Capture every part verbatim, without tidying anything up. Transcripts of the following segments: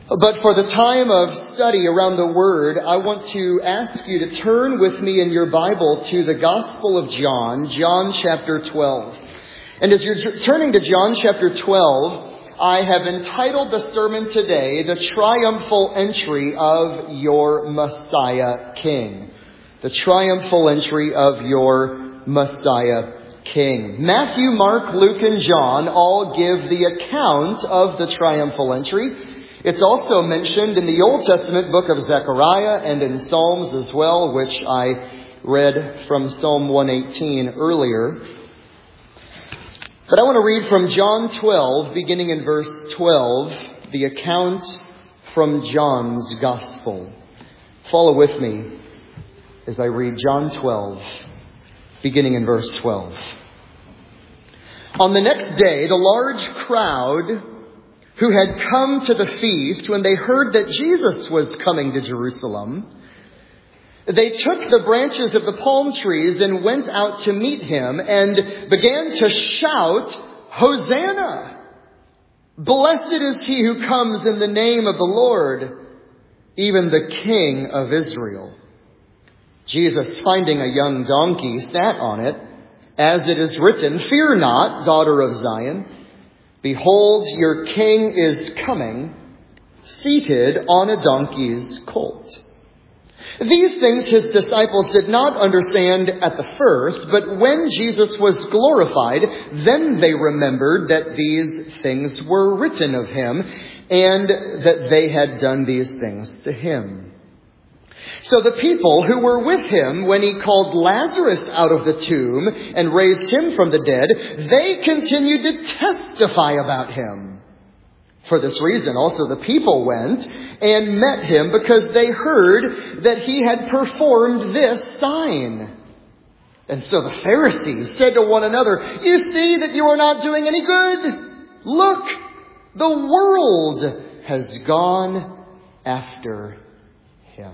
But for the time of study around the Word, I want to ask you to turn with me in your Bible to the Gospel of John, John chapter twelve. And as you're turning to John chapter twelve, I have entitled the sermon today, The Triumphal Entry of Your Messiah King. The Triumphal Entry of Your Messiah King. Matthew, Mark, Luke, and John all give the account of the triumphal entry. It's also mentioned in the Old Testament book of Zechariah and in Psalms as well, which I read from Psalm one eighteen earlier. But I want to read from John twelve, beginning in verse twelve, the account from John's Gospel. Follow with me as I read John twelve, beginning in verse twelve. On the next day, the large crowd who had come to the feast, when they heard that Jesus was coming to Jerusalem, they took the branches of the palm trees and went out to meet him and began to shout, "Hosanna! Blessed is he who comes in the name of the Lord, even the King of Israel." Jesus, finding a young donkey, sat on it, as it is written, "Fear not, daughter of Zion. Behold, your king is coming, seated on a donkey's colt." These things his disciples did not understand at the first, but when Jesus was glorified, then they remembered that these things were written of him, and that they had done these things to him. So the people who were with him when he called Lazarus out of the tomb and raised him from the dead, they continued to testify about him. For this reason also the people went and met him, because they heard that he had performed this sign. And so the Pharisees said to one another, "You see that you are not doing any good. Look, the world has gone after him."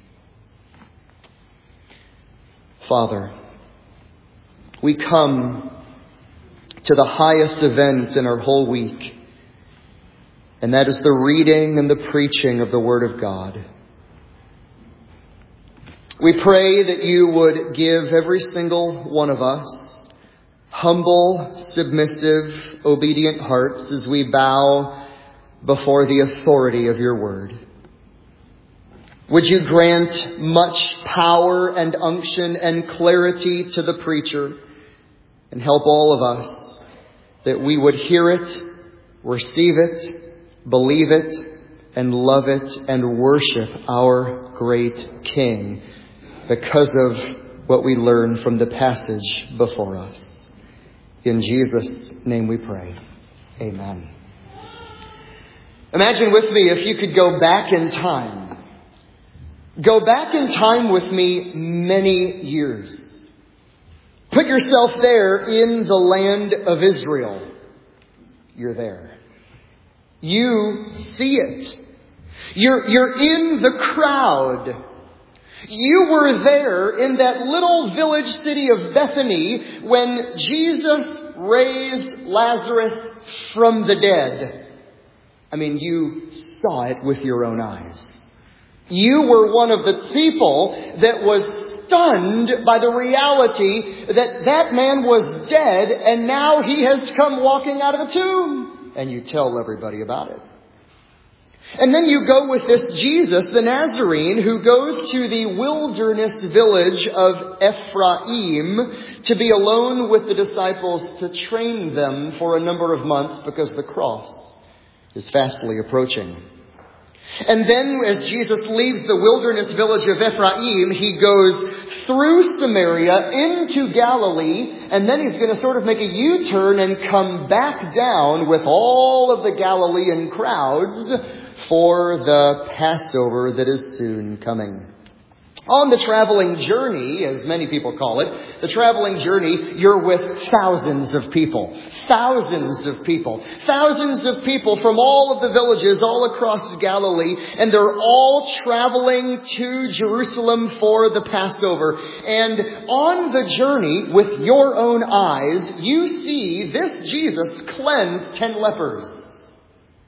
Father, we come to the highest event in our whole week, and that is the reading and the preaching of the Word of God. We pray that you would give every single one of us humble, submissive, obedient hearts as we bow before the authority of your Word. Would you grant much power and unction and clarity to the preacher, and help all of us that we would hear it, receive it, believe it, and love it, and worship our great King because of what we learn from the passage before us. In Jesus' name we pray. Amen. Imagine with me if you could go back in time. Go back in time with me many years. Put yourself there in the land of Israel. You're there. You see it. You're, you're in the crowd. You were there in that little village city of Bethany when Jesus raised Lazarus from the dead. I mean, you saw it with your own eyes. You were one of the people that was stunned by the reality that that man was dead and now he has come walking out of the tomb. And you tell everybody about it. And then you go with this Jesus, the Nazarene, who goes to the wilderness village of Ephraim to be alone with the disciples to train them for a number of months because the cross is fastly approaching. And then as Jesus leaves the wilderness village of Ephraim, he goes through Samaria into Galilee, and then he's going to sort of make a U-turn and come back down with all of the Galilean crowds for the Passover that is soon coming. On the traveling journey, as many people call it, the traveling journey, you're with thousands of people. Thousands of people. Thousands of people from all of the villages all across Galilee. And they're all traveling to Jerusalem for the Passover. And on the journey, with your own eyes, you see this Jesus cleanse ten lepers.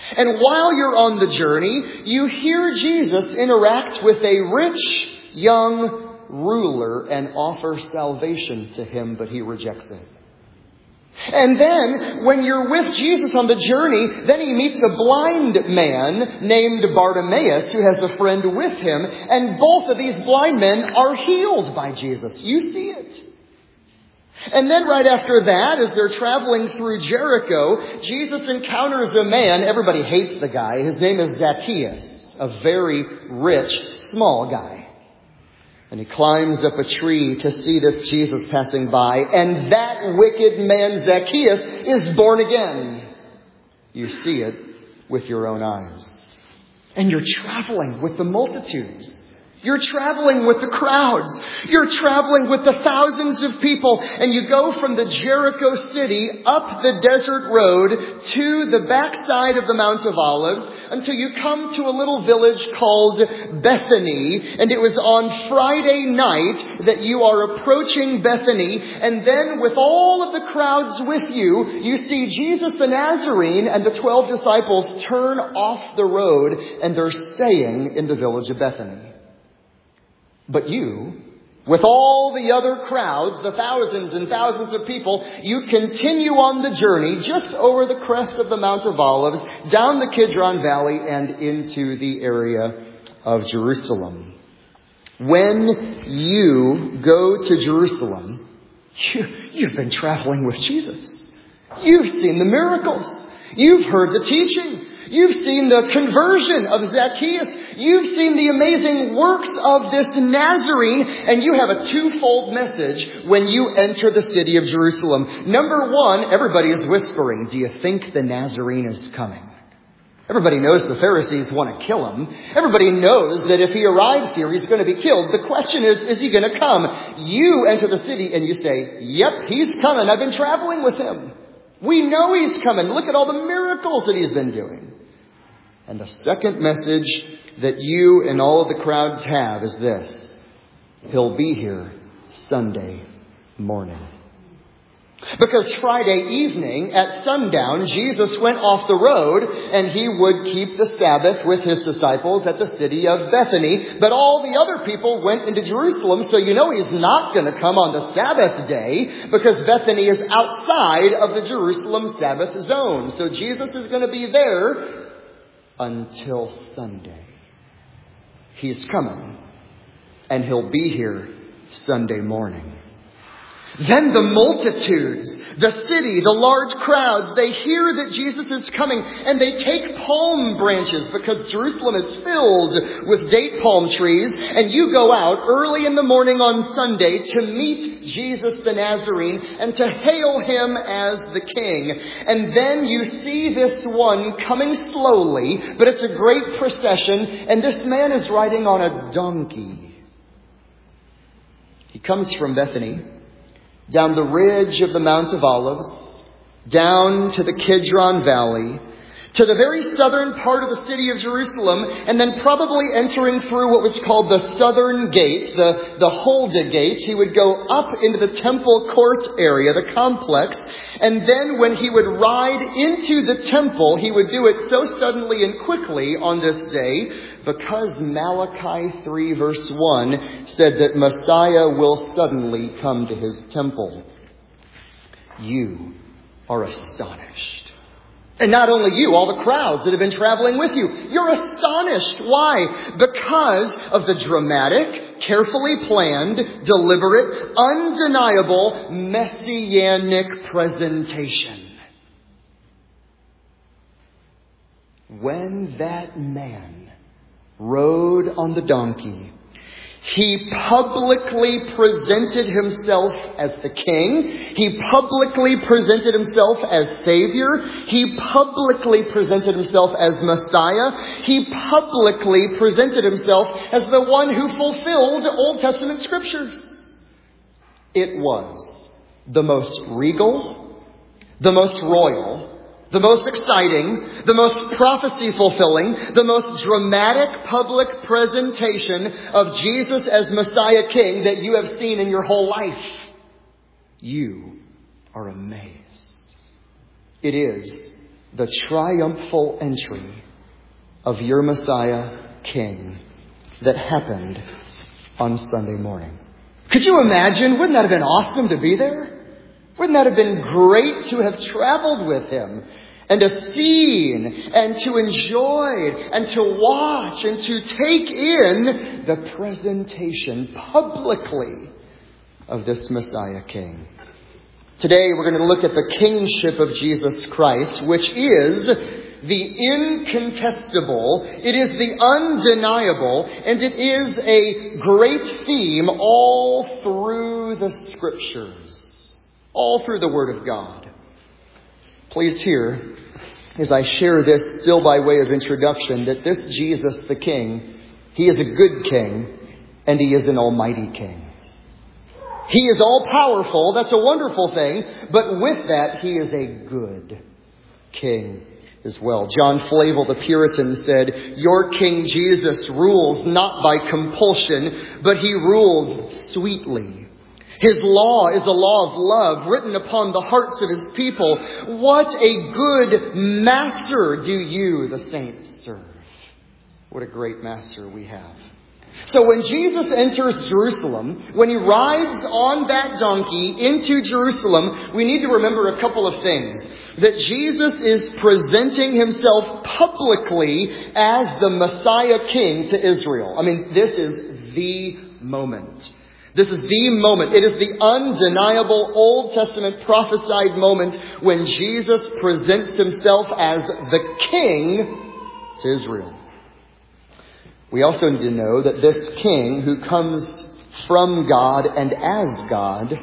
And while you're on the journey, you hear Jesus interact with a rich young ruler and offer salvation to him, but he rejects it. And then, when you're with Jesus on the journey, then he meets a blind man named Bartimaeus who has a friend with him. And both of these blind men are healed by Jesus. You see it. And then right after that, as they're traveling through Jericho, Jesus encounters a man. Everybody hates the guy. His name is Zacchaeus, a very rich, small guy. And he climbs up a tree to see this Jesus passing by. And that wicked man, Zacchaeus, is born again. You see it with your own eyes. And you're traveling with the multitudes. You're traveling with the crowds. You're traveling with the thousands of people. And you go from the Jericho city up the desert road to the backside of the Mount of Olives until you come to a little village called Bethany. And it was on Friday night that you are approaching Bethany. And then with all of the crowds with you, you see Jesus the Nazarene and the twelve disciples turn off the road and they're staying in the village of Bethany. But you, with all the other crowds, the thousands and thousands of people, you continue on the journey just over the crest of the Mount of Olives, down the Kidron Valley, and into the area of Jerusalem. When you go to Jerusalem, you, you've been traveling with Jesus. You've seen the miracles. You've heard the teaching. You've seen the conversion of Zacchaeus. You've seen the amazing works of this Nazarene. And you have a twofold message when you enter the city of Jerusalem. Number one, everybody is whispering, do you think the Nazarene is coming? Everybody knows the Pharisees want to kill him. Everybody knows that if he arrives here, he's going to be killed. The question is, is he going to come? You enter the city and you say, yep, he's coming. I've been traveling with him. We know he's coming. Look at all the miracles that he's been doing. And the second message that you and all of the crowds have is this. He'll be here Sunday morning. Because Friday evening at sundown, Jesus went off the road and he would keep the Sabbath with his disciples at the city of Bethany. But all the other people went into Jerusalem, so you know he's not going to come on the Sabbath day because Bethany is outside of the Jerusalem Sabbath zone. So Jesus is going to be there until Sunday. He's coming and he'll be here Sunday morning. Then the multitudes, the city, the large crowds, they hear that Jesus is coming and they take palm branches because Jerusalem is filled with date palm trees. And you go out early in the morning on Sunday to meet Jesus the Nazarene and to hail him as the king. And then you see this one coming slowly, but it's a great procession. And this man is riding on a donkey. He comes from Bethany, down the ridge of the Mount of Olives, down to the Kidron Valley, to the very southern part of the city of Jerusalem, and then probably entering through what was called the southern gate, the, the Huldah gate. He would go up into the temple court area, the complex, and then when he would ride into the temple, he would do it so suddenly and quickly on this day because Malachi three verse one said that Messiah will suddenly come to his temple. You are astonished. And not only you, all the crowds that have been traveling with you. You're astonished. Why? Because of the dramatic, carefully planned, deliberate, undeniable, messianic presentation. When that man rode on the donkey, he publicly presented himself as the king. He publicly presented himself as Savior. He publicly presented himself as Messiah. He publicly presented himself as the one who fulfilled Old Testament scriptures. It was the most regal, the most royal, the most exciting, the most prophecy-fulfilling, the most dramatic public presentation of Jesus as Messiah King that you have seen in your whole life. You are amazed. It is the triumphal entry of your Messiah King that happened on Sunday morning. Could you imagine? Wouldn't that have been awesome to be there? Wouldn't that have been great to have traveled with him and to see and to enjoy and to watch and to take in the presentation publicly of this Messiah King? Today we're going to look at the kingship of Jesus Christ, which is the incontestable, it is the undeniable, and it is a great theme all through the Scriptures, all through the Word of God. Please hear, as I share this still by way of introduction, that this Jesus the King, He is a good King, and He is an almighty King. He is all-powerful, that's a wonderful thing, but with that, He is a good King as well. John Flavel, the Puritan, said, "Your King Jesus rules not by compulsion, but He rules sweetly. His law is a law of love written upon the hearts of His people. What a good master do you, the saints, serve." What a great master we have. So when Jesus enters Jerusalem, when He rides on that donkey into Jerusalem, we need to remember a couple of things. That Jesus is presenting Himself publicly as the Messiah King to Israel. I mean, this is the moment. This is the moment. It is the undeniable Old Testament prophesied moment when Jesus presents Himself as the King to Israel. We also need to know that this King who comes from God and as God,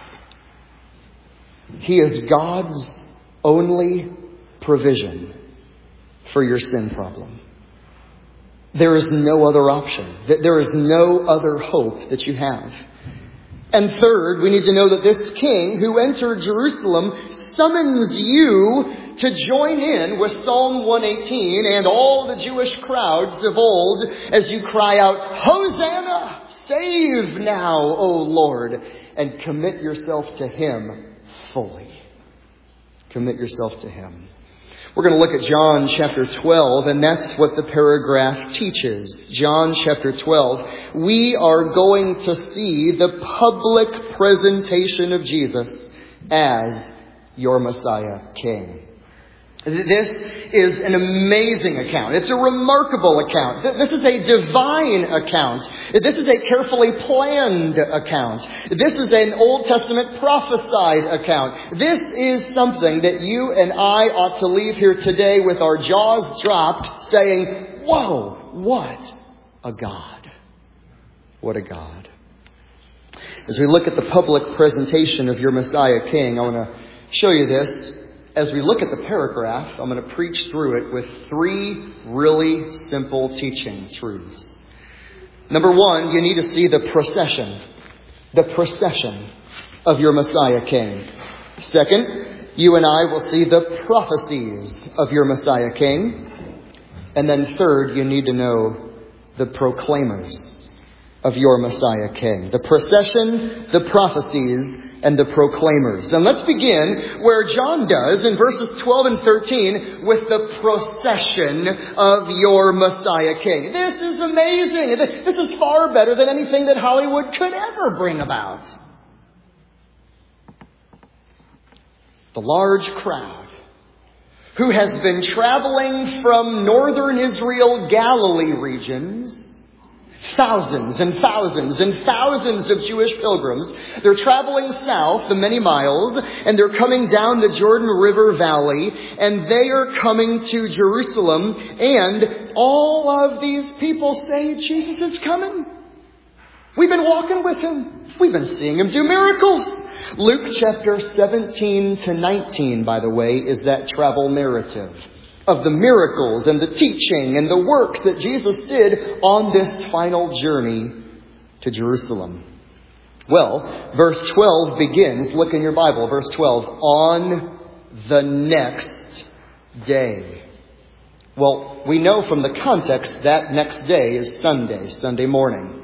He is God's only provision for your sin problem. There is no other option. There is no other hope that you have. And third, we need to know that this King who entered Jerusalem summons you to join in with Psalm one eighteen and all the Jewish crowds of old as you cry out, "Hosanna! Save now, O Lord!" and commit yourself to Him fully. Commit yourself to Him. We're going to look at John chapter twelve, and that's what the paragraph teaches. John chapter twelve. We are going to see the public presentation of Jesus as your Messiah King. This is an amazing account. It's a remarkable account. This is a divine account. This is a carefully planned account. This is an Old Testament prophesied account. This is something that you and I ought to leave here today with our jaws dropped, saying, "Whoa, what a God. What a God." As we look at the public presentation of your Messiah King, I want to show you this. As we look at the paragraph, I'm going to preach through it with three really simple teaching truths. Number one, you need to see the procession. The procession of your Messiah King. Second, you and I will see the prophecies of your Messiah King. And then third, you need to know the proclaimers of your Messiah King. The procession, the prophecies, and the proclaimers. And let's begin where John does in verses twelve and thirteen with the procession of your Messiah King. This is amazing. This is far better than anything that Hollywood could ever bring about. The large crowd who has been traveling from northern Israel, Galilee regions, thousands and thousands and thousands of Jewish pilgrims. They're traveling south the many miles, and they're coming down the Jordan River Valley, and they are coming to Jerusalem, and all of these people say, "Jesus is coming. We've been walking with Him. We've been seeing Him do miracles." Luke chapter seventeen to nineteen, by the way, is that travel narrative of the miracles and the teaching and the works that Jesus did on this final journey to Jerusalem. Well, verse twelve begins, look in your Bible, verse twelve, on the next day. Well, we know from the context that next day is Sunday, Sunday morning.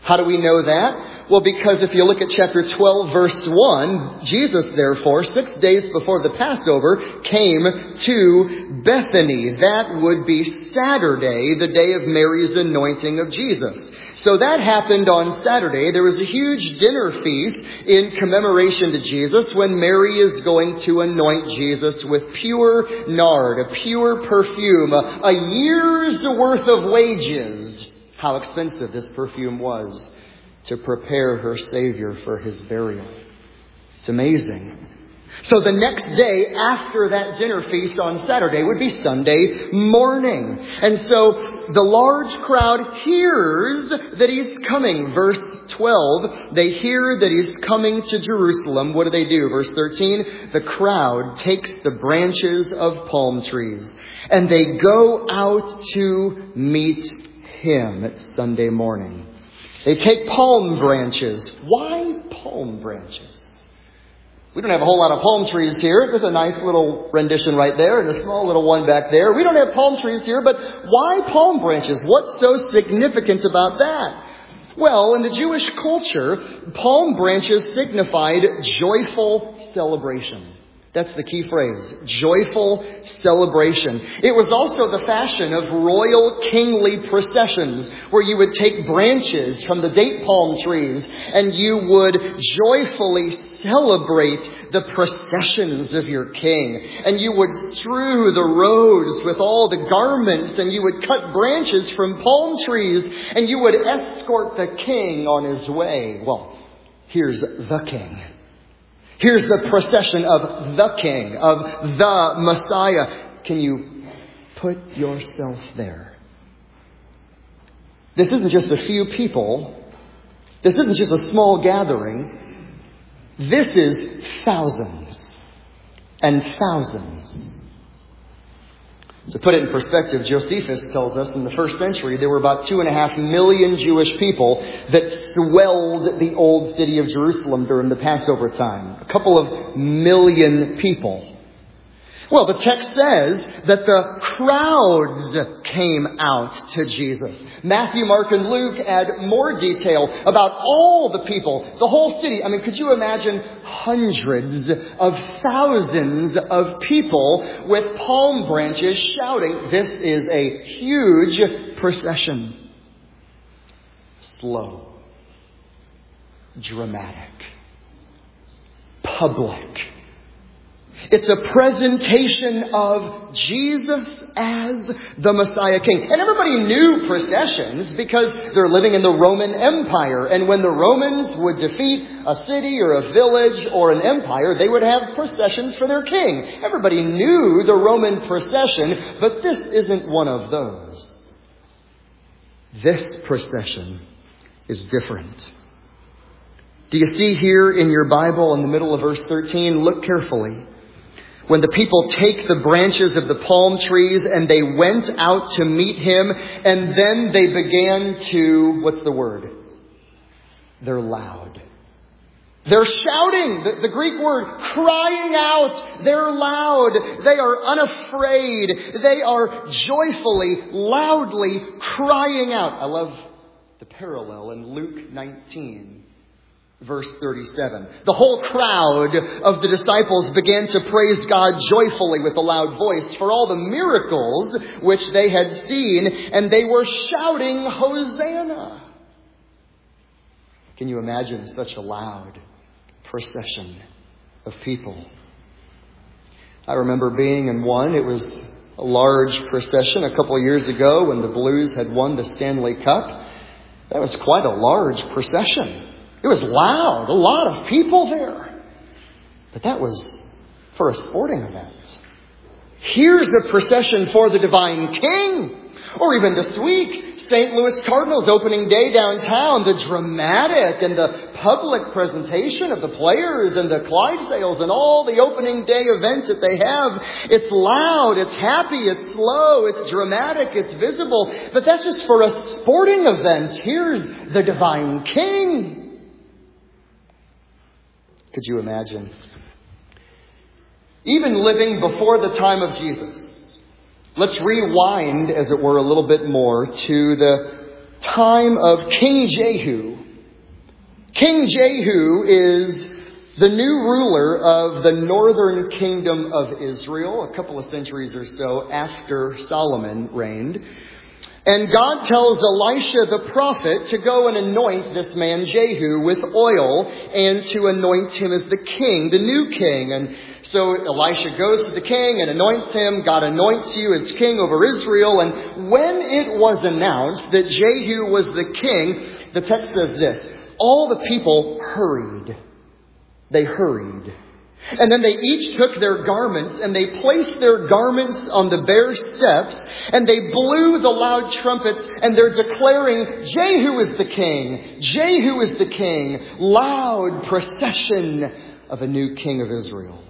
How do we know that? Well, because if you look at chapter twelve, verse one, Jesus, therefore, six days before the Passover, came to Bethany. That would be Saturday, the day of Mary's anointing of Jesus. So that happened on Saturday. There was a huge dinner feast in commemoration to Jesus when Mary is going to anoint Jesus with pure nard, a pure perfume, a, a year's worth of wages. How expensive this perfume was to prepare her Savior for his burial. It's amazing. So the next day after that dinner feast on Saturday would be Sunday morning. And so the large crowd hears that he's coming. Verse twelve, they hear that he's coming to Jerusalem. What do they do? Verse thirteen, the crowd takes the branches of palm trees and they go out to meet him. It's Sunday morning. They take palm branches. Why palm branches? We don't have a whole lot of palm trees here. There's a nice little rendition right there and a small little one back there. We don't have palm trees here, but why palm branches? What's so significant about that? Well, in the Jewish culture, palm branches signified joyful celebration. That's the key phrase, joyful celebration. It was also the fashion of royal kingly processions where you would take branches from the date palm trees and you would joyfully celebrate the processions of your king. And you would strew the roads with all the garments and you would cut branches from palm trees and you would escort the king on his way. Well, here's the king. Here's the procession of the King, of the Messiah. Can you put yourself there? This isn't just a few people. This isn't just a small gathering. This is thousands and thousands. To put it in perspective, Josephus tells us in the first century there were about two and a half million Jewish people that swelled the old city of Jerusalem during the Passover time. A couple of million people. Well, the text says that the crowds came out to Jesus. Matthew, Mark, and Luke add more detail about all the people, the whole city. I mean, could you imagine hundreds of thousands of people with palm branches shouting? This is a huge procession. Slow, dramatic, public. It's a presentation of Jesus as the Messiah King. And everybody knew processions because they're living in the Roman Empire. And when the Romans would defeat a city or a village or an empire, they would have processions for their king. Everybody knew the Roman procession, but this isn't one of those. This procession is different. Do you see here in your Bible in the middle of verse thirteen? Look carefully. When the people take the branches of the palm trees and they went out to meet him, and then they began to, what's the word? They're loud. They're shouting. The, the Greek word, crying out. They're loud. They are unafraid. They are joyfully, loudly crying out. I love the parallel in Luke nineteen. Verse thirty-seven. The whole crowd of the disciples began to praise God joyfully with a loud voice for all the miracles which they had seen, and they were shouting, Hosanna! Can you imagine such a loud procession of people? I remember being in one. It was a large procession a couple of years ago when the Blues had won the Stanley Cup. That was quite a large procession. It was loud, a lot of people there. But that was for a sporting event. Here's a procession for the divine King. Or even this week, Saint Louis Cardinals opening day downtown, the dramatic and the public presentation of the players and the Clydesdales and all the opening day events that they have. It's loud, it's happy, it's slow, it's dramatic, it's visible. But that's just for a sporting event. Here's the divine King. Could you imagine? Even living before the time of Jesus. Let's rewind, as it were, a little bit more to the time of King Jehu. King Jehu is the new ruler of the northern kingdom of Israel, a couple of centuries or so after Solomon reigned. And God tells Elisha the prophet to go and anoint this man Jehu with oil and to anoint him as the king, the new king. And so Elisha goes to the king and anoints him. God anoints you as king over Israel. And when it was announced that Jehu was the king, the text says this: all the people hurried. They hurried. And then they each took their garments and they placed their garments on the bare steps and they blew the loud trumpets and they're declaring, Jehu is the king. Jehu is the king. Loud procession of a new king of Israel.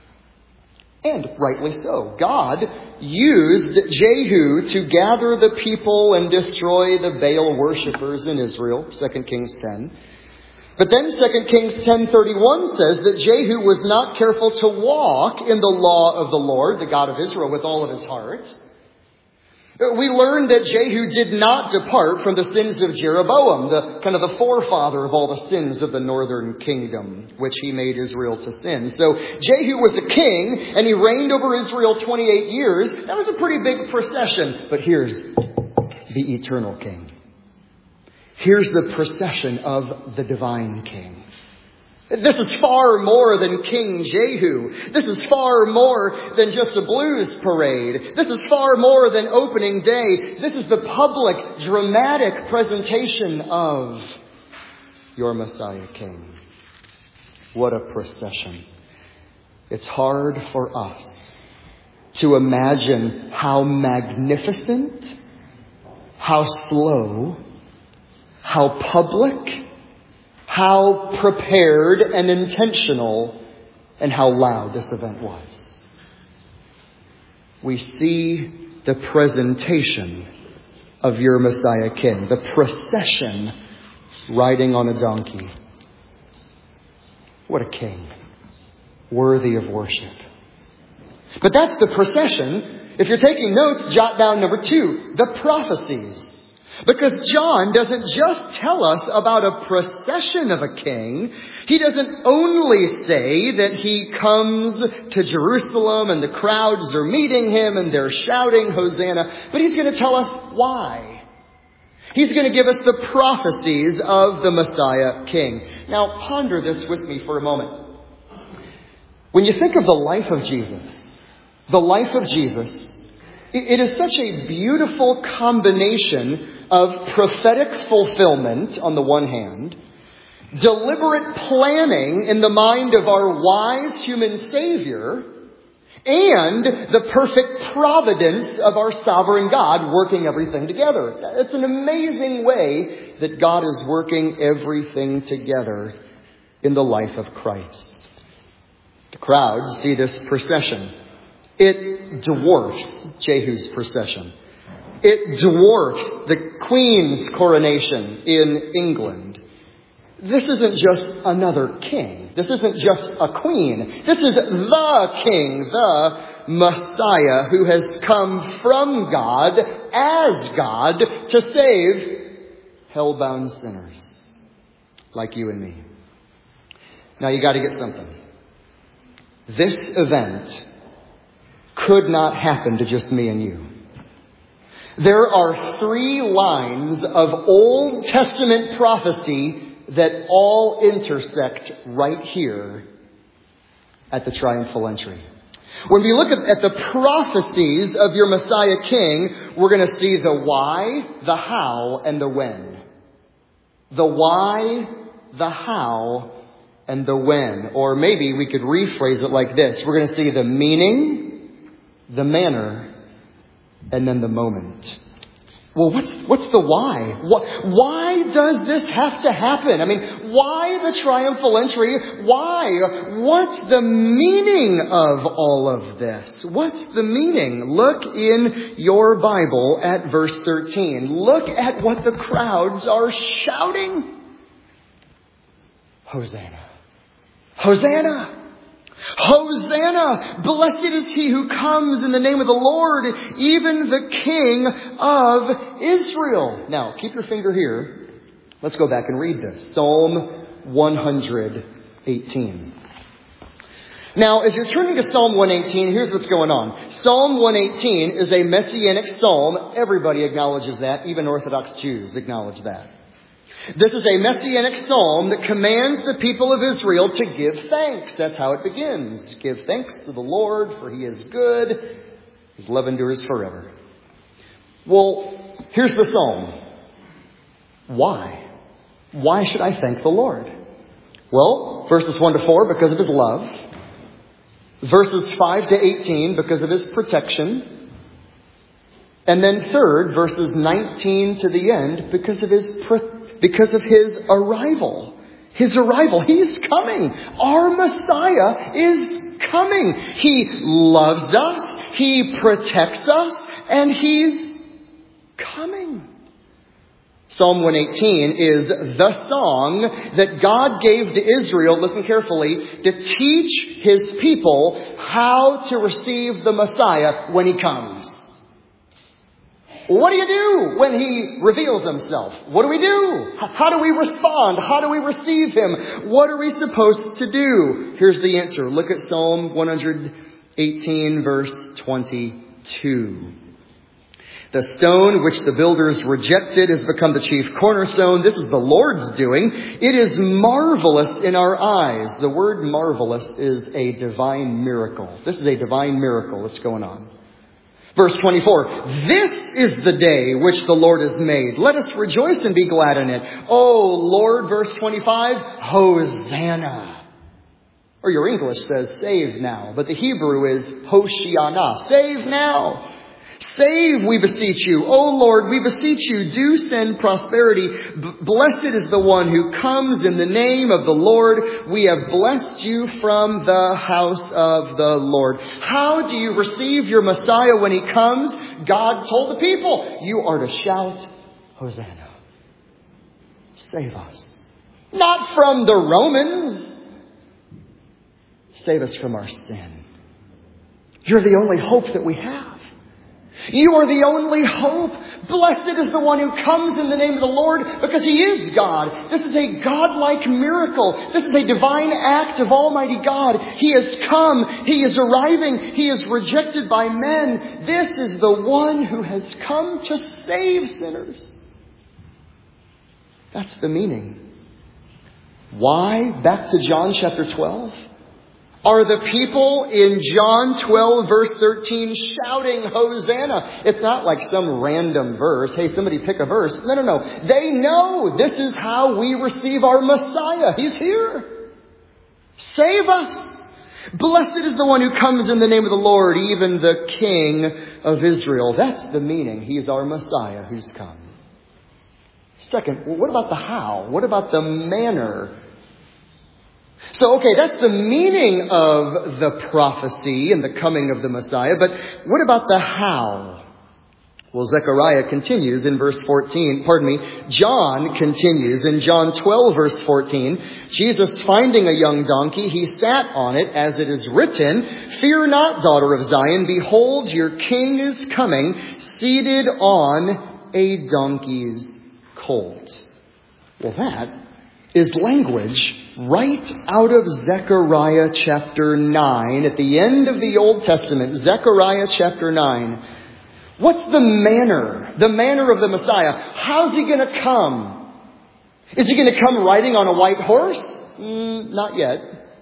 And rightly so. God used Jehu to gather the people and destroy the Baal worshippers in Israel. Second Kings ten. But then Second Kings ten thirty-one says that Jehu was not careful to walk in the law of the Lord, the God of Israel, with all of his heart. We learned that Jehu did not depart from the sins of Jeroboam, the kind of the forefather of all the sins of the northern kingdom, which he made Israel to sin. So Jehu was a king, and he reigned over Israel twenty-eight years. That was a pretty big procession. But here's the eternal king. Here's the procession of the divine king. This is far more than King Jehu. This is far more than just a blues parade. This is far more than opening day. This is the public, dramatic presentation of your Messiah King. What a procession. It's hard for us to imagine how magnificent, how slow, how public, how prepared and intentional, and how loud this event was. We see the presentation of your Messiah King, the procession riding on a donkey. What a king, worthy of worship. But that's the procession. If you're taking notes, jot down number two, the prophecies. Because John doesn't just tell us about a procession of a king. He doesn't only say that he comes to Jerusalem and the crowds are meeting him and they're shouting Hosanna, but he's going to tell us why. He's going to give us the prophecies of the Messiah King. Now ponder this with me for a moment. When you think of the life of Jesus, the life of Jesus, it is such a beautiful combination of prophetic fulfillment on the one hand, deliberate planning in the mind of our wise human Savior, and the perfect providence of our sovereign God working everything together. It's an amazing way that God is working everything together in the life of Christ. The crowds see this procession. It dwarfs Jehu's procession. It dwarfs the Queen's coronation in England. This isn't just another king. This isn't just a queen. This is the king, the Messiah, who has come from God as God to save hell-bound sinners like you and me. Now you got to get something. This event could not happen to just me and you. There are three lines of Old Testament prophecy that all intersect right here at the triumphal entry. When we look at, at the prophecies of your Messiah King, we're going to see the why, the how, and the when. The why, the how, and the when. Or maybe we could rephrase it like this. We're going to see the meaning, the manner, and then the moment. Well, what's what's the why? Why, why does this have to happen? I mean, why the triumphal entry? Why? What's the meaning of all of this? What's the meaning? Look in your Bible at verse thirteen. Look at what the crowds are shouting. Hosanna. Hosanna. Hosanna! Blessed is he who comes in the name of the Lord, even the King of Israel. Now, keep your finger here. Let's go back and read this. Psalm one eighteen. Now, as you're turning to Psalm one eighteen, here's what's going on. Psalm one eighteen is a messianic psalm. Everybody acknowledges that. Even Orthodox Jews acknowledge that. This is a messianic psalm that commands the people of Israel to give thanks. That's how it begins. Give thanks to the Lord, for He is good. His love endures forever. Well, here's the psalm. Why? Why should I thank the Lord? Well, verses one to four, because of His love. Verses five to eighteen, because of His protection. And then third, verses nineteen to the end, because of His protection. Because of His arrival. His arrival. He's coming. Our Messiah is coming. He loves us. He protects us. And He's coming. Psalm one eighteen is the song that God gave to Israel, listen carefully, to teach His people how to receive the Messiah when He comes. What do you do when He reveals Himself? What do we do? How do we respond? How do we receive Him? What are we supposed to do? Here's the answer. Look at Psalm one eighteen, verse twenty-two. The stone which the builders rejected has become the chief cornerstone. This is the Lord's doing. It is marvelous in our eyes. The word marvelous is a divine miracle. This is a divine miracle that's going on. Verse twenty-four, this is the day which the Lord has made. Let us rejoice and be glad in it. Oh Lord, verse twenty-five, Hosanna. Or your English says save now, but the Hebrew is Hoshiana. Save now. Save, we beseech you. O Lord, we beseech you, do send prosperity. B- blessed is the one who comes in the name of the Lord. We have blessed you from the house of the Lord. How do you receive your Messiah when He comes? God told the people, you are to shout, Hosanna. Save us. Not from the Romans. Save us from our sin. You're the only hope that we have. You are the only hope. Blessed is the one who comes in the name of the Lord, because He is God. This is a God-like miracle. This is a divine act of Almighty God. He has come. He is arriving. He is rejected by men. This is the one who has come to save sinners. That's the meaning. Why? Back to John chapter twelve. Are the people in John twelve verse thirteen shouting Hosanna? It's not like some random verse. Hey, somebody pick a verse. No, no, no. They know this is how we receive our Messiah. He's here. Save us. Blessed is the one who comes in the name of the Lord, even the King of Israel. That's the meaning. He's our Messiah who's come. Second, well, what about the how? What about the manner? So, okay, that's the meaning of the prophecy and the coming of the Messiah. But what about the how? Well, Zechariah continues in verse fourteen. Pardon me. John continues in John twelve, verse fourteen. Jesus, finding a young donkey, He sat on it, as it is written, Fear not, daughter of Zion. Behold, your king is coming, seated on a donkey's colt. Well, that is language right out of Zechariah chapter nine. At the end of the Old Testament, Zechariah chapter nine. What's the manner? The manner of the Messiah. How's He going to come? Is He going to come riding on a white horse? Mm, not yet.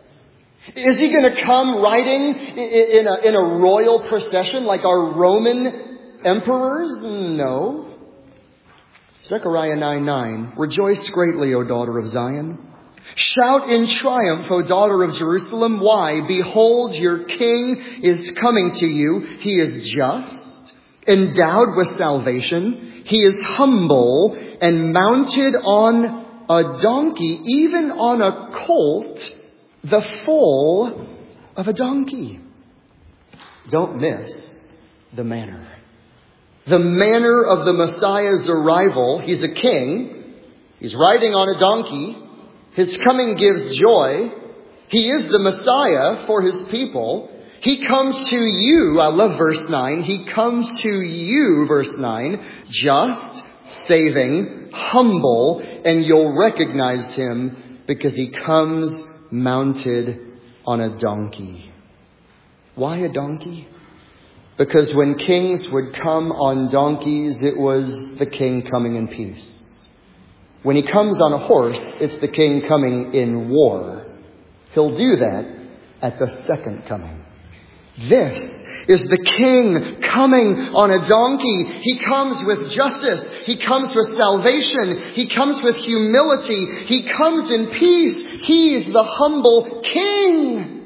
Is He going to come riding in a, in a royal procession like our Roman emperors? No. Zechariah nine nine. Rejoice greatly, O daughter of Zion. Shout in triumph, O daughter of Jerusalem. Why? Behold, your king is coming to you. He is just, endowed with salvation. He is humble and mounted on a donkey, even on a colt, the foal of a donkey. Don't miss the manner. The manner of the Messiah's arrival. He's a king. He's riding on a donkey. His coming gives joy. He is the Messiah for His people. He comes to you. I love verse nine. He comes to you, verse nine, just, saving, humble, and you'll recognize Him Because he comes mounted on a donkey. Why a donkey? Because when kings would come on donkeys, it was the king coming in peace. When he comes on a horse, it's the king coming in war. He'll do that at the second coming. This is the king coming on a donkey. He comes with justice. He comes with salvation. He comes with humility. He comes in peace. He is the humble king.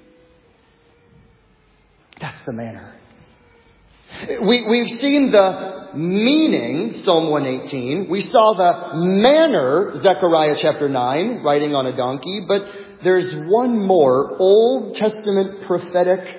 That's the manner. We, we've seen the meaning, Psalm one eighteen. We saw the manner, Zechariah chapter nine, riding on a donkey. But there's one more Old Testament prophetic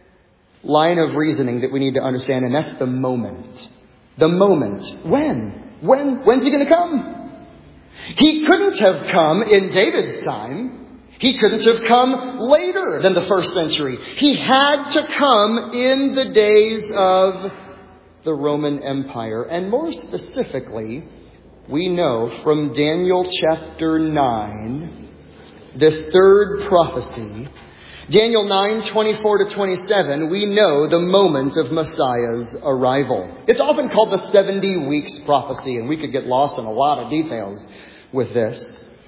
line of reasoning that we need to understand, and that's the moment. The moment. When? When? When's he going to come? He couldn't have come in David's time. He couldn't have come later than the first century. He had to come in the days of the Roman Empire. And more specifically, we know from Daniel chapter nine, this third prophecy, Daniel nine, twenty-four to twenty-seven, we know the moment of Messiah's arrival. It's often called the seventy weeks prophecy, and we could get lost in a lot of details with this.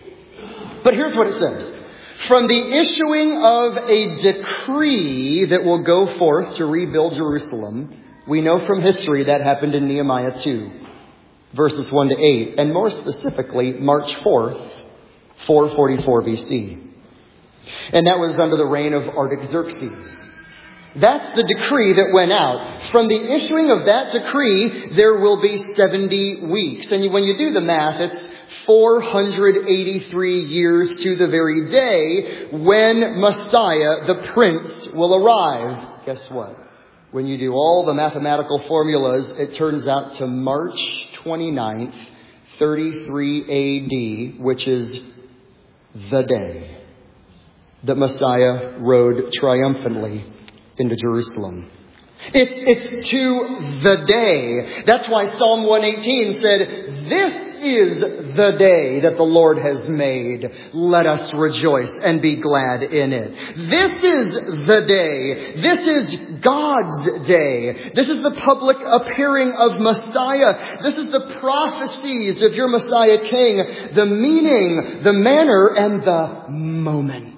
But here's what it says. From the issuing of a decree that will go forth to rebuild Jerusalem, we know from history that happened in Nehemiah two, verses one to eight, and more specifically, March fourth, four forty-four B C. And that was under the reign of Artaxerxes. That's the decree that went out. From the issuing of that decree, there will be seventy weeks. And when you do the math, it's four hundred eighty-three years to the very day when Messiah, the Prince, will arrive. Guess what? When you do all the mathematical formulas, it turns out to March twenty-ninth, thirty-three A D, which is the day that Messiah rode triumphantly into Jerusalem. It's, it's to the day. That's why Psalm one eighteen said, "This is the day that the Lord has made. Let us rejoice and be glad in it." This is the day. This is God's day. This is the public appearing of Messiah. This is the prophecies of your Messiah King. The meaning, the manner, and the moment.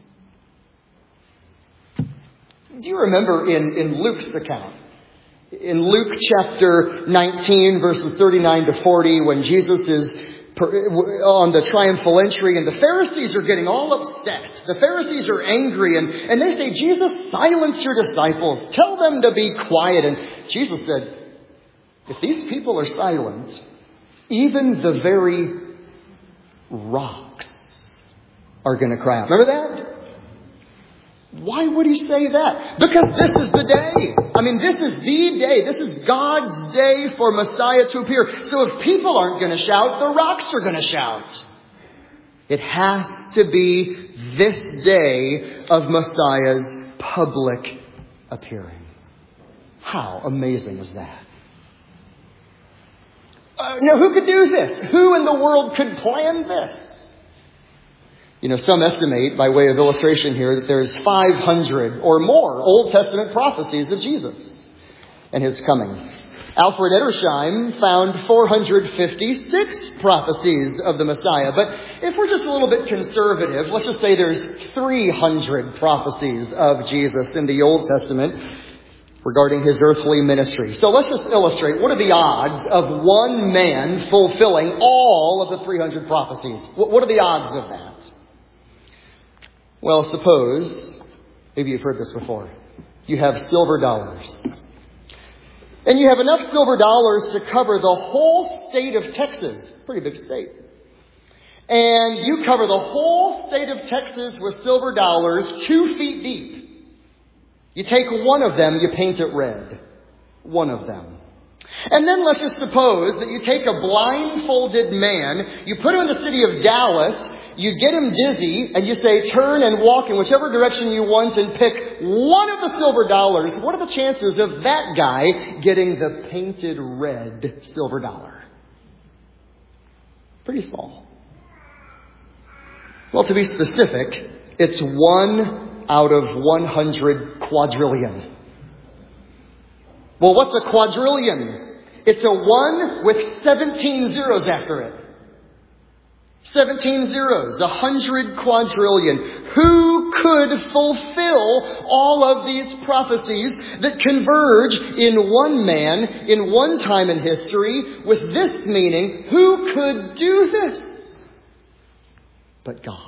Do you remember in, in Luke's account? In Luke chapter nineteen, verses thirty-nine to forty, when Jesus is on the triumphal entry and the Pharisees are getting all upset. The Pharisees are angry and, and they say, "Jesus, silence your disciples. Tell them to be quiet." And Jesus said, "If these people are silent, even the very rocks are going to cry out." Remember that? Why would he say that? Because this is the day. I mean, this is the day. This is God's day for Messiah to appear. So if people aren't going to shout, the rocks are going to shout. It has to be this day of Messiah's public appearing. How amazing is that? Uh, now, who could do this? Who in the world could plan this? You know, some estimate, by way of illustration here, that there's five hundred or more Old Testament prophecies of Jesus and his coming. Alfred Edersheim found four hundred fifty-six prophecies of the Messiah. But if we're just a little bit conservative, let's just say there's three hundred prophecies of Jesus in the Old Testament regarding his earthly ministry. So let's just illustrate, what are the odds of one man fulfilling all of the three hundred prophecies? What are the odds of that? Well, suppose, maybe you've heard this before, you have silver dollars. And you have enough silver dollars to cover the whole state of Texas. Pretty big state. And you cover the whole state of Texas with silver dollars two feet deep. You take one of them, you paint it red. One of them. And then let's just suppose that you take a blindfolded man, you put him in the city of Dallas, you get him dizzy, and you say, "Turn and walk in whichever direction you want and pick one of the silver dollars." What are the chances of that guy getting the painted red silver dollar? Pretty small. Well, to be specific, it's one out of one hundred quadrillion. Well, what's a quadrillion? It's a one with seventeen zeros after it. seventeen zeros, a hundred quadrillion. Who could fulfill all of these prophecies that converge in one man, in one time in history, with this meaning? Who could do this but God?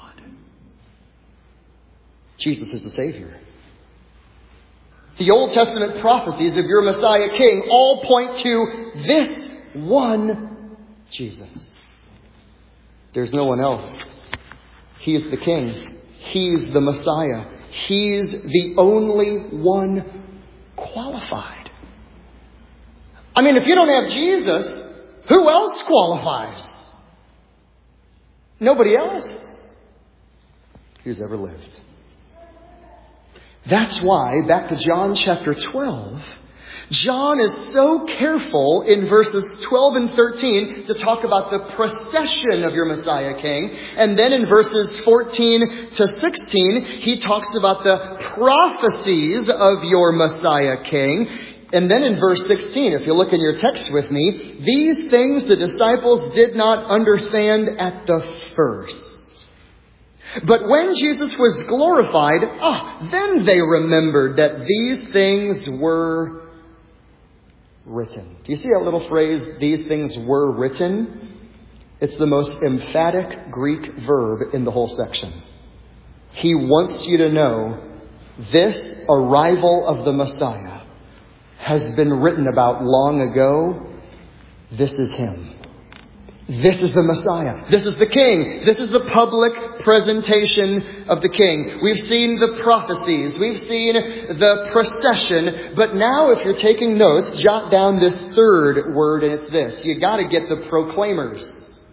Jesus is the Savior. The Old Testament prophecies of your Messiah King all point to this one Jesus. There's no one else. He's the King. He's the Messiah. He's the only one qualified. I mean, if you don't have Jesus, who else qualifies? Nobody else who's ever lived. That's why, back to John chapter twelve, John is so careful in verses twelve and thirteen to talk about the procession of your Messiah King. And then in verses fourteen to sixteen, he talks about the prophecies of your Messiah King. And then in verse sixteen, if you look in your text with me, these things the disciples did not understand at the first. But when Jesus was glorified, ah, then they remembered that these things were written. Do you see that little phrase, these things were written? It's the most emphatic Greek verb in the whole section. He wants you to know this arrival of the Messiah has been written about long ago. This is Him. This is the Messiah. This is the King. This is the public presentation of the King. We've seen the prophecies. We've seen the procession. But now if you're taking notes, jot down this third word, and it's this. You got to get the proclaimers.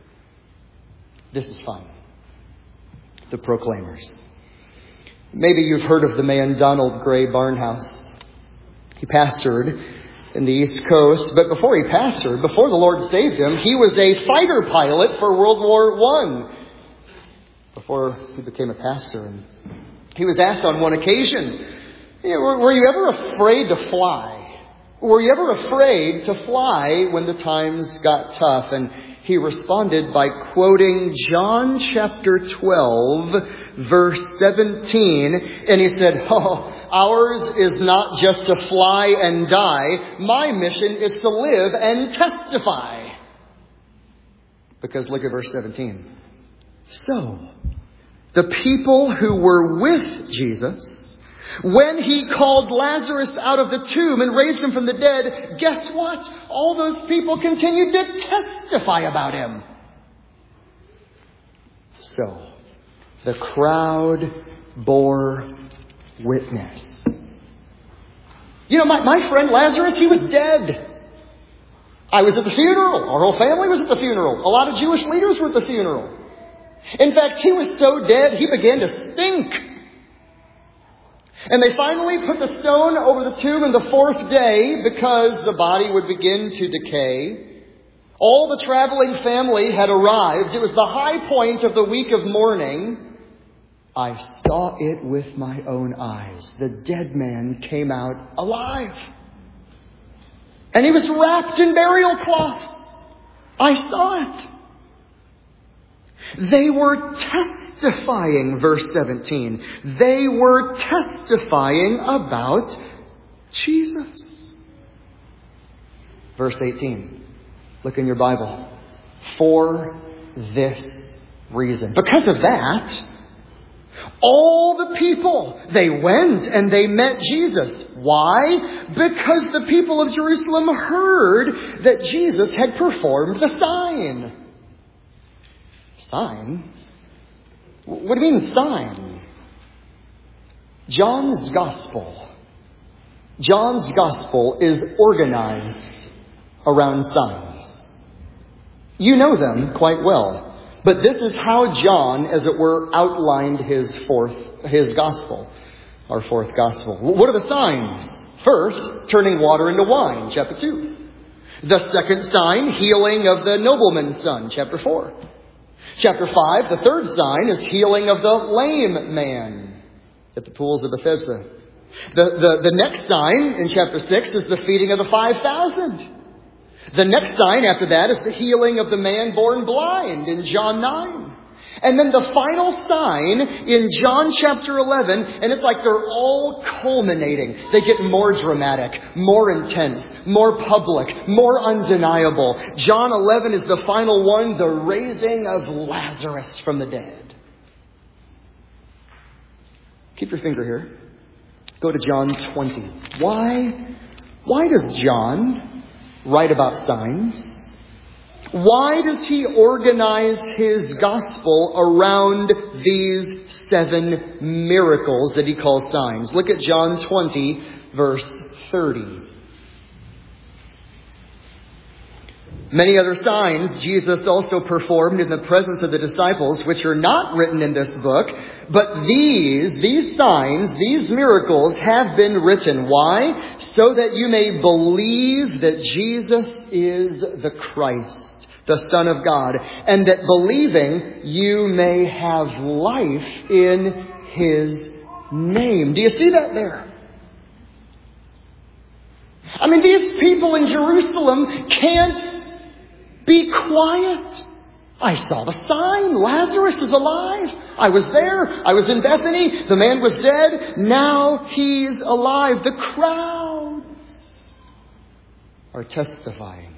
This is fun. The proclaimers. Maybe you've heard of the man Donald Gray Barnhouse. He pastored in the East Coast, but before he pastored, before the Lord saved him, he was a fighter pilot for World War One. Before he became a pastor, and he was asked on one occasion, you know, were, were you ever afraid to fly? Were you ever afraid to fly when the times got tough? And he responded by quoting John chapter twelve, verse seventeen, and he said, "Oh, ours is not just to fly and die. My mission is to live and testify." Because look at verse seventeen. So, the people who were with Jesus, when He called Lazarus out of the tomb and raised him from the dead, guess what? All those people continued to testify about Him. So, the crowd bore witness. You know, my, my friend Lazarus, he was dead. I was at the funeral. Our whole family was at the funeral. A lot of Jewish leaders were at the funeral. In fact, he was so dead, he began to stink. And they finally put the stone over the tomb on the fourth day because the body would begin to decay. All the traveling family had arrived. It was the high point of the week of mourning. I saw it with my own eyes. The dead man came out alive. And he was wrapped in burial cloths. I saw it. They were testifying, verse seventeen. They were testifying about Jesus. Verse eighteen. Look in your Bible. For this reason. Because of that, all the people, they went and they met Jesus. Why? Because the people of Jerusalem heard that Jesus had performed the sign. Sign? What do you mean sign? John's Gospel. John's Gospel is organized around signs. You know them quite well. But this is how John, as it were, outlined his fourth, his gospel, our fourth gospel. What are the signs? First, turning water into wine, chapter two. The second sign, healing of the nobleman's son, chapter four. Chapter five, the third sign is healing of the lame man at the pools of Bethesda. The, the, the next sign in chapter six is the feeding of the five thousand. The next sign after that is the healing of the man born blind in John nine. And then the final sign in John chapter eleven, and it's like they're all culminating. They get more dramatic, more intense, more public, more undeniable. John eleven is the final one, the raising of Lazarus from the dead. Keep your finger here. Go to John twenty. Why, why does John write about signs? Why does he organize his gospel around these seven miracles that he calls signs? Look at John twenty, verse thirty. Many other signs Jesus also performed in the presence of the disciples, which are not written in this book. But these, these signs, these miracles have been written. Why? So that you may believe that Jesus is the Christ, the Son of God, and that believing you may have life in His name. Do you see that there? I mean, these people in Jerusalem can't be quiet. I saw the sign. Lazarus is alive. I was there. I was in Bethany. The man was dead. Now he's alive. The crowds are testifying.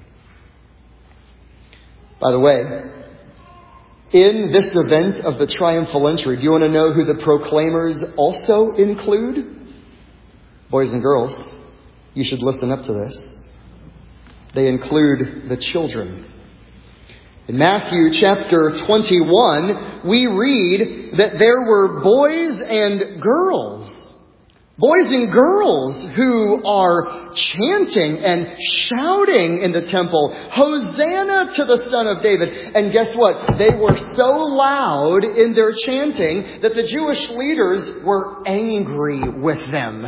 By the way, in this event of the triumphal entry, do you want to know who the proclaimers also include? Boys and girls, you should listen up to this. They include the children. In Matthew chapter twenty-one, we read that there were boys and girls. Boys and girls who are chanting and shouting in the temple, Hosanna to the Son of David. And guess what? They were so loud in their chanting that the Jewish leaders were angry with them.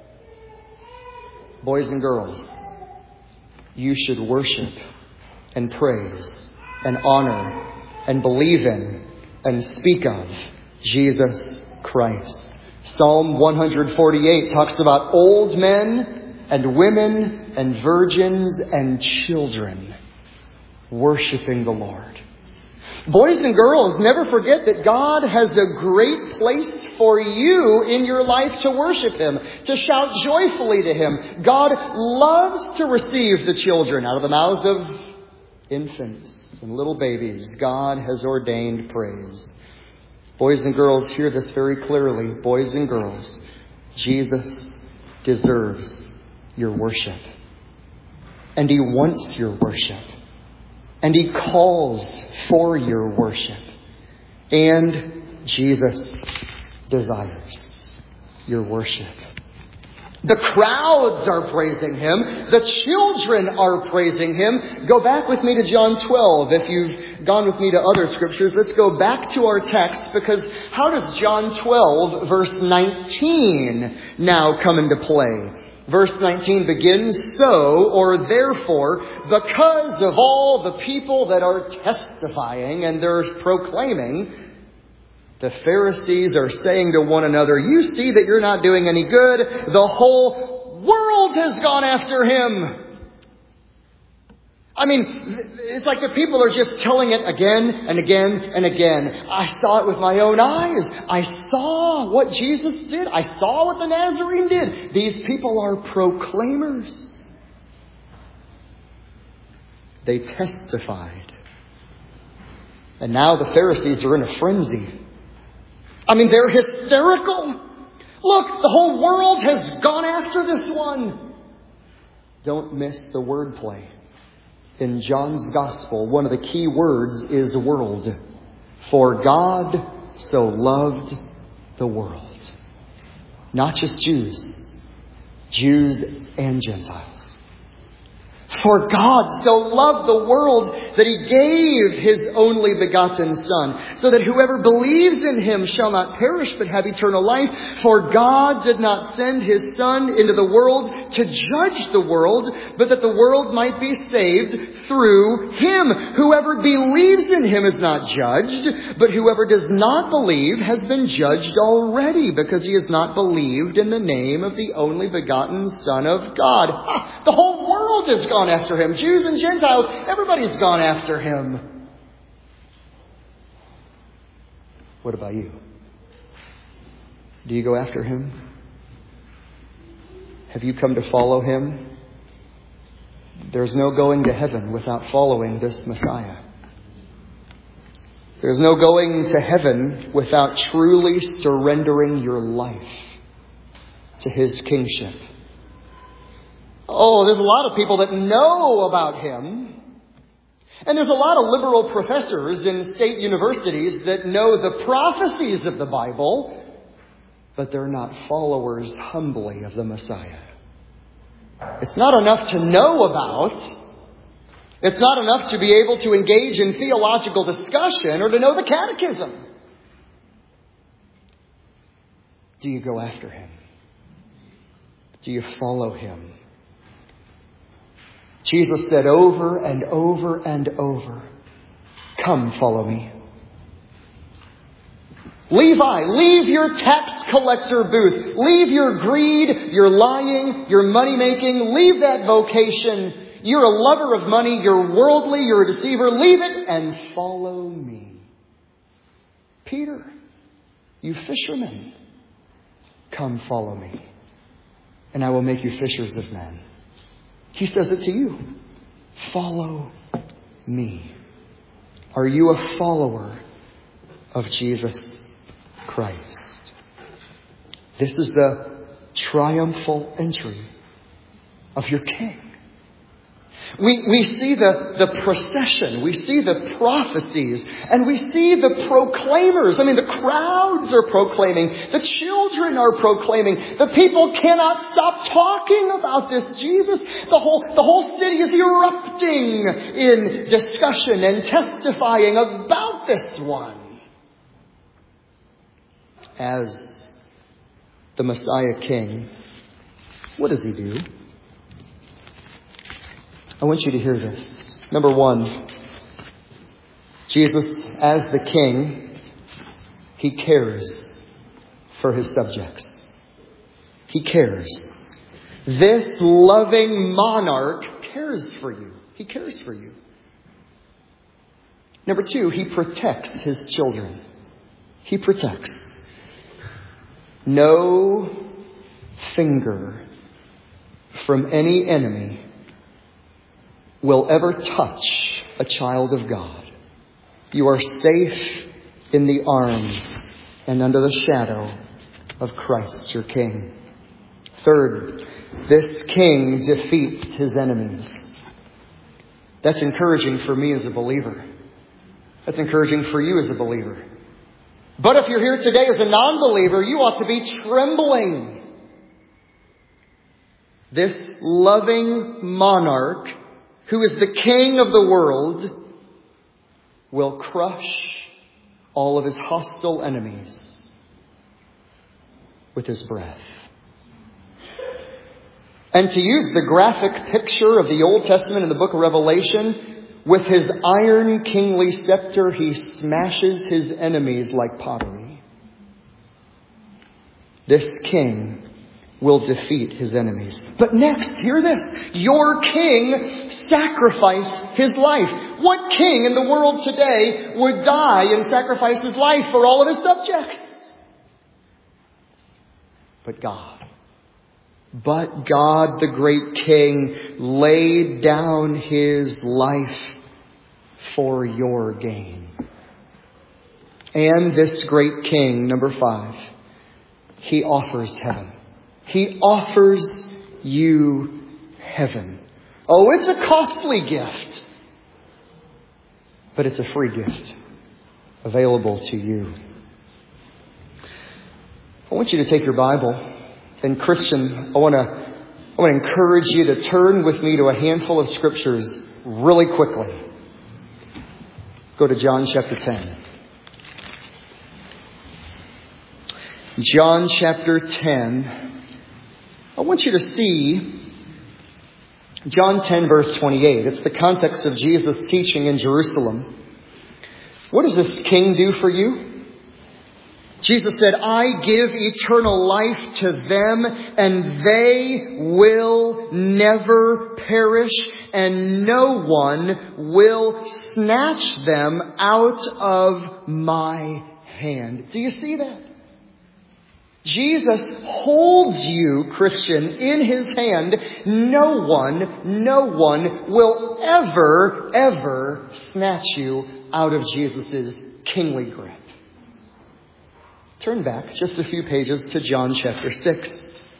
Boys and girls, you should worship and praise and honor and believe in and speak of Jesus Christ. Psalm one forty-eight talks about old men and women and virgins and children worshiping the Lord. Boys and girls, never forget that God has a great place for you in your life to worship Him, to shout joyfully to Him. God loves to receive the children out of the mouths of infants and little babies. God has ordained praise. Boys and girls, hear this very clearly. Boys and girls, Jesus deserves your worship. And He wants your worship. And He calls for your worship. And Jesus desires your worship. The crowds are praising Him. The children are praising Him. Go back with me to John twelve. If you've gone with me to other scriptures, let's go back to our text, because how does John twelve verse nineteen now come into play? Verse nineteen begins, so, or therefore, because of all the people that are testifying and they're proclaiming, the Pharisees are saying to one another, you see that you're not doing any good. The whole world has gone after Him. I mean, it's like the people are just telling it again and again and again. I saw it with my own eyes. I saw what Jesus did. I saw what the Nazarene did. These people are proclaimers. They testified. And now the Pharisees are in a frenzy. I mean, they're hysterical. Look, the whole world has gone after this one. Don't miss the wordplay. In John's Gospel, one of the key words is world. For God so loved the world. Not just Jews. Jews and Gentiles. For God so loved the world that He gave His only begotten Son, so that whoever believes in Him shall not perish but have eternal life. For God did not send His Son into the world to judge the world, but that the world might be saved through Him. Whoever believes in Him is not judged, but whoever does not believe has been judged already, because he has not believed in the name of the only begotten Son of God. Ha! The whole world is gone after Him. Jews and Gentiles, everybody's gone after Him. What about you? Do you go after Him? Have you come to follow Him? There's no going to heaven without following this Messiah. There's no going to heaven without truly surrendering your life to His kingship. Oh, there's a lot of people that know about Him. And there's a lot of liberal professors in state universities that know the prophecies of the Bible, but they're not followers humbly of the Messiah. It's not enough to know about. It's not enough to be able to engage in theological discussion or to know the catechism. Do you go after Him? Do you follow Him? Jesus said over and over and over, "Come, follow me." Levi, leave your tax collector booth. Leave your greed, your lying, your money making. Leave that vocation. You're a lover of money. You're worldly. You're a deceiver. Leave it and follow me. Peter, you fishermen, come follow me, and I will make you fishers of men. He says it to you. Follow me. Are you a follower of Jesus Christ? This is the triumphal entry of your King. We, we see the, the procession. We see the prophecies. And we see the proclaimers. I mean, the crowds are proclaiming. The children are proclaiming. The people cannot stop talking about this Jesus. The whole, the whole city is erupting in discussion and testifying about this one. As the Messiah King, what does He do? I want you to hear this. Number one, Jesus, as the King, He cares for His subjects. He cares. This loving monarch cares for you. He cares for you. Number two, He protects His children. He protects. No finger from any enemy will ever touch a child of God. You are safe in the arms and under the shadow of Christ, your King. Third, this King defeats His enemies. That's encouraging for me as a believer. That's encouraging for you as a believer. But if you're here today as a non-believer, you ought to be trembling. This loving monarch, who is the King of the world, will crush all of His hostile enemies with His breath. And to use the graphic picture of the Old Testament in the book of Revelation, with His iron kingly scepter, He smashes His enemies like pottery. This King will defeat His enemies. But next, hear this. Your King sacrificed His life. What king in the world today would die and sacrifice his life for all of his subjects? But God. But God, the great King, laid down His life for your gain. And this great King, number five, He offers heaven. He offers you heaven. Oh, it's a costly gift, but it's a free gift available to you. I want you to take your Bible, and Christian, I want to I want to encourage you to turn with me to a handful of scriptures really quickly. Go to John chapter ten. John chapter ten. I want you to see John ten verse twenty-eight. It's the context of Jesus' teaching in Jerusalem. What does this king do for you? Jesus said, I give eternal life to them, and they will never perish, and no one will snatch them out of my hand. Do you see that? Jesus holds you, Christian, in his hand. No one, no one will ever, ever snatch you out of Jesus' kingly grip. Turn back just a few pages to John chapter six.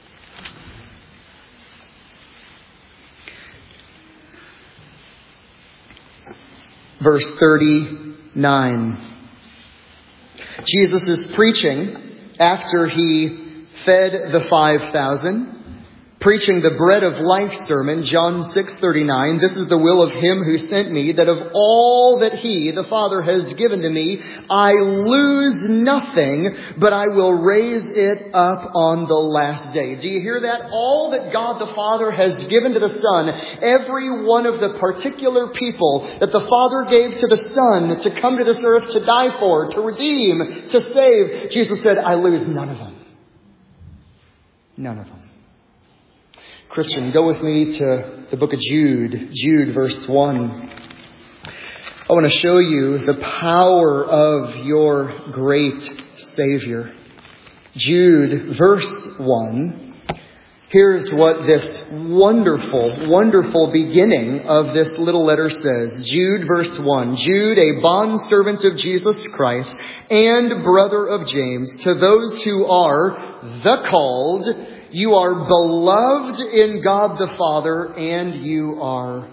Verse thirty-nine. Jesus is preaching after he fed the five thousand. Preaching the bread of life sermon, John six thirty-nine. This is the will of him who sent me, that of all that he, the Father, has given to me, I lose nothing, but I will raise it up on the last day. Do you hear that? All that God the Father has given to the Son, every one of the particular people that the Father gave to the Son to come to this earth to die for, to redeem, to save, Jesus said, I lose none of them. None of them. Christian, go with me to the book of Jude, Jude verse one. I want to show you the power of your great Savior. Jude verse one. Here's what this wonderful, wonderful beginning of this little letter says. Jude verse one. Jude, a bondservant of Jesus Christ and brother of James, to those who are the called, you are beloved in God the Father, and you are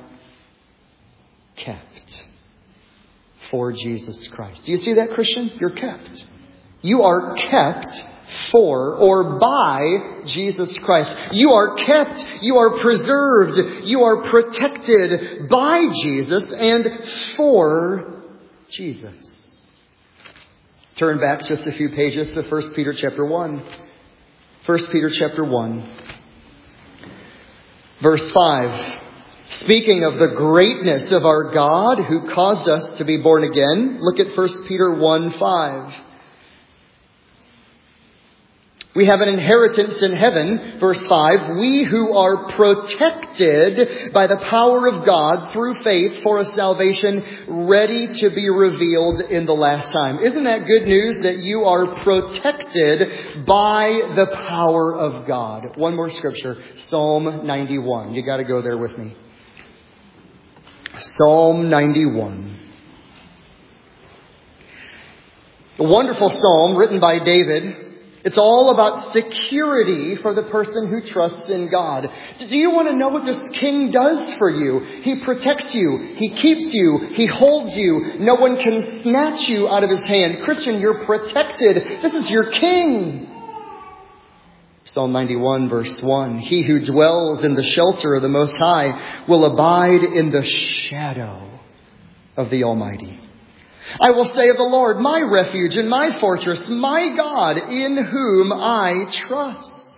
kept for Jesus Christ. Do you see that, Christian? You're kept. You are kept for or by Jesus Christ. You are kept, you are preserved, you are protected by Jesus and for Jesus. Turn back just a few pages to First Peter chapter one. First Peter chapter one, verse five. Speaking of the greatness of our God who caused us to be born again, look at First Peter one five. We have an inheritance in heaven, verse five, we who are protected by the power of God through faith for a salvation ready to be revealed in the last time. Isn't that good news that you are protected by the power of God? One more scripture, Psalm ninety-one. You got to go there with me. Psalm ninety-one. A wonderful psalm written by David. It's all about security for the person who trusts in God. Do you want to know what this king does for you? He protects you. He keeps you. He holds you. No one can snatch you out of his hand. Christian, you're protected. This is your king. Psalm ninety-one verse one. He who dwells in the shelter of the Most High will abide in the shadow of the Almighty. I will say of the Lord, my refuge and my fortress, my God, in whom I trust.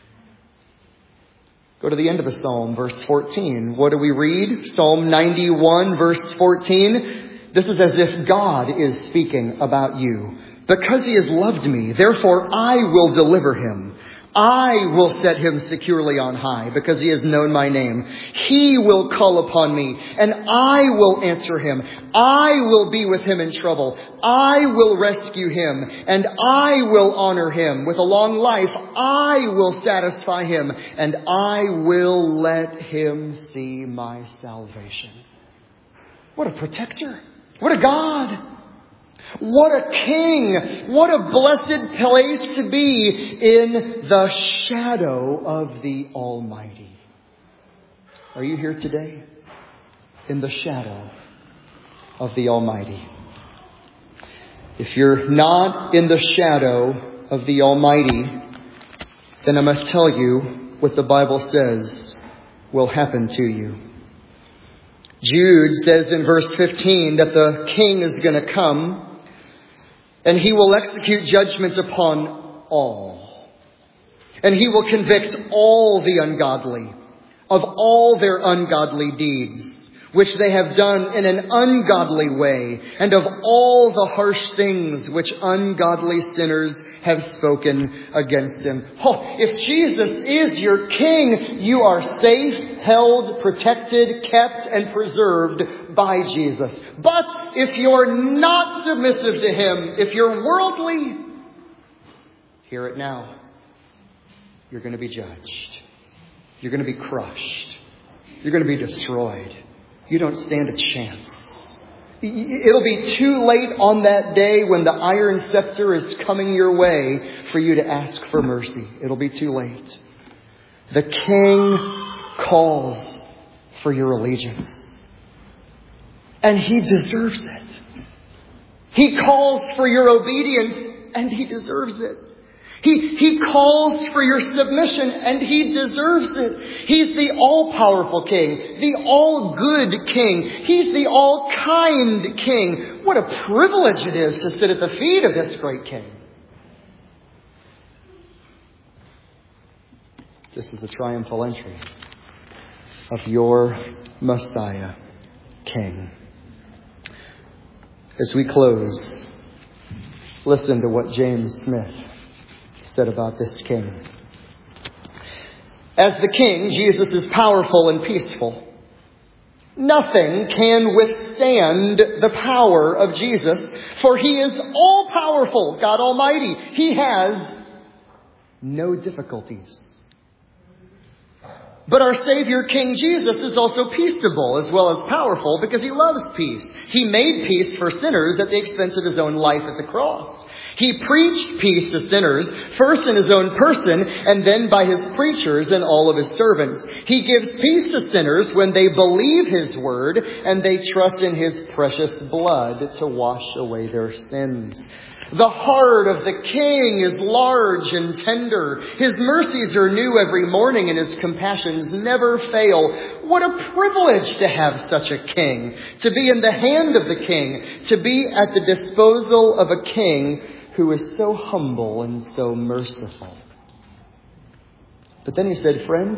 Go to the end of the psalm, verse fourteen. What do we read? Psalm ninety-one, verse fourteen. This is as if God is speaking about you. Because he has loved me, therefore I will deliver him. I will set him securely on high because he has known my name. He will call upon me and I will answer him. I will be with him in trouble. I will rescue him and I will honor him. With a long life, I will satisfy him and I will let him see my salvation. What a protector. What a God. What a king! What a blessed place to be in the shadow of the Almighty. Are you here today? In the shadow of the Almighty. If you're not in the shadow of the Almighty, then I must tell you, what the Bible says will happen to you. Jude says in verse fifteen that the king is going to come and he will execute judgment upon all. And he will convict all the ungodly of all their ungodly deeds, which they have done in an ungodly way, and of all the harsh things which ungodly sinners have spoken against him. Oh, if Jesus is your king, you are safe, held, protected, kept, and preserved by Jesus. But if you're not submissive to him, if you're worldly, hear it now. You're going to be judged. You're going to be crushed. You're going to be destroyed. You don't stand a chance. It'll be too late on that day when the iron scepter is coming your way for you to ask for mercy. It'll be too late. The King calls for your allegiance. And he deserves it. He calls for your obedience, and he deserves it. He, he calls for your submission, and he deserves it. He's the all-powerful king, the all-good king. He's the all-kind king. What a privilege it is to sit at the feet of this great king. This is the triumphal entry of your Messiah King. As we close, listen to what James Smith said about this king. As the king, Jesus is powerful and peaceful. Nothing can withstand the power of Jesus, for he is all-powerful, God Almighty. He has no difficulties. But our Savior, King Jesus, is also peaceable as well as powerful because he loves peace. He made peace for sinners at the expense of his own life at the cross. He preached peace to sinners, first in his own person, and then by his preachers and all of his servants. He gives peace to sinners when they believe his word and they trust in his precious blood to wash away their sins. The heart of the King is large and tender. His mercies are new every morning and his compassions never fail. What a privilege to have such a king, to be in the hand of the king, to be at the disposal of a king who is so humble and so merciful. But then he said, friend,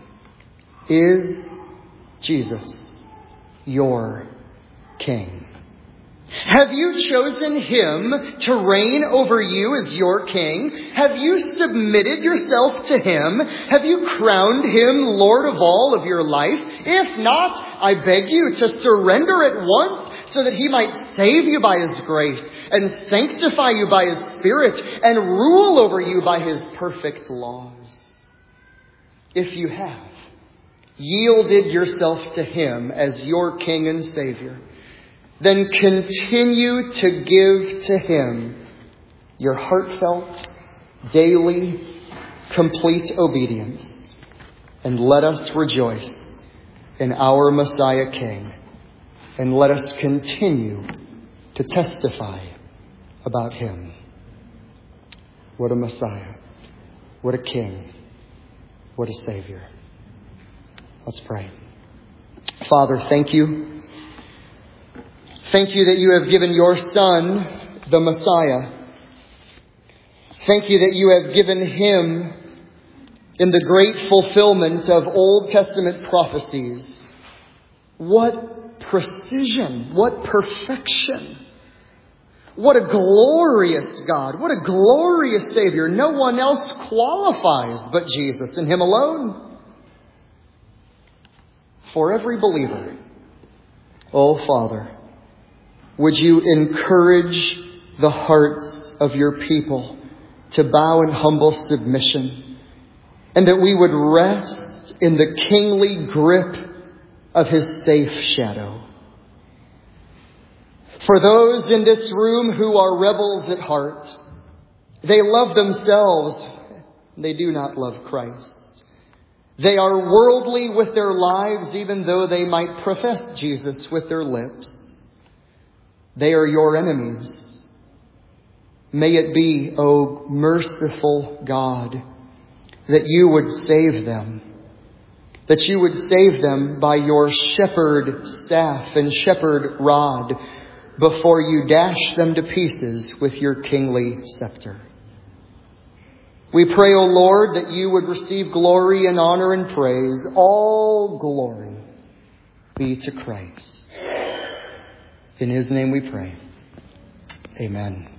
is Jesus your king? Have you chosen him to reign over you as your king? Have you submitted yourself to him? Have you crowned him Lord of all of your life? If not, I beg you to surrender at once so that he might save you by his grace and sanctify you by his Spirit and rule over you by his perfect laws. If you have yielded yourself to him as your King and Savior, then continue to give to him your heartfelt, daily, complete obedience. And let us rejoice in our Messiah King. And let us continue to testify about him. What a Messiah. What a King. What a Savior. Let's pray. Father, thank you. Thank you that you have given your Son, the Messiah. Thank you that you have given him in the great fulfillment of Old Testament prophecies. What precision, what perfection. What a glorious God, what a glorious Savior. No one else qualifies but Jesus and him alone. For every believer, oh Father, would you encourage the hearts of your people to bow in humble submission, and that we would rest in the kingly grip of his safe shadow. For those in this room who are rebels at heart, they love themselves, they do not love Christ. They are worldly with their lives, even though they might profess Jesus with their lips. They are your enemies. May it be, O merciful God, that you would save them. That you would save them by your shepherd staff and shepherd rod before you dash them to pieces with your kingly scepter. We pray, O Lord, that you would receive glory and honor and praise. All glory be to Christ. In his name we pray. Amen.